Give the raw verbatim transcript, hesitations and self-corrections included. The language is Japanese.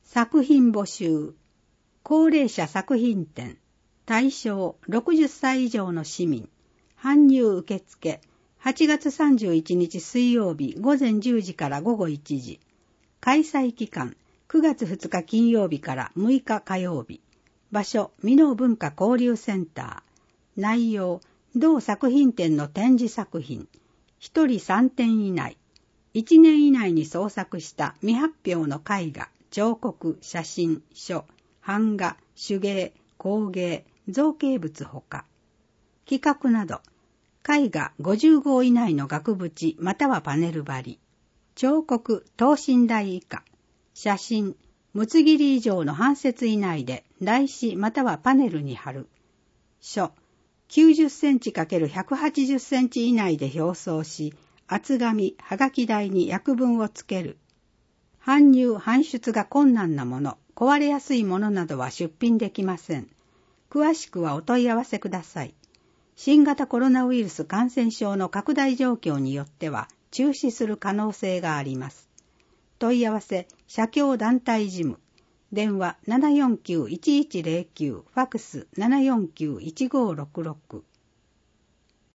作品募集。高齢者作品展。対象ろくじゅっさい以上の市民。搬入受付。はちがつさんじゅういちにち水曜日午前じゅうじから午後いちじ。開催期間くがつふつか金曜日からむいか火曜日。場所美濃文化交流センター。内容同作品展の展示作品。ひとりさんてん以内。いちねん以内に創作した未発表の絵画、彫刻、写真、書、版画、手芸、工芸、造形物ほか。企画など、絵画ごじゅうごう以内の額縁またはパネル張り。彫刻、等身大以下。写真、六つ切り以上の半節以内で台紙またはパネルに貼る。書、きゅうじゅっセンチ×ひゃくはちじゅっセンチ以内で表装し、厚紙、はがき台に訳文をつける。搬入、搬出が困難なもの、壊れやすいものなどは出品できません。詳しくはお問い合わせください。新型コロナウイルス感染症の拡大状況によっては中止する可能性があります。問い合わせ、社協団体事務。電話 ななよんきゅういちいちゼロきゅう、ファクス ななよんきゅういちごろくろく。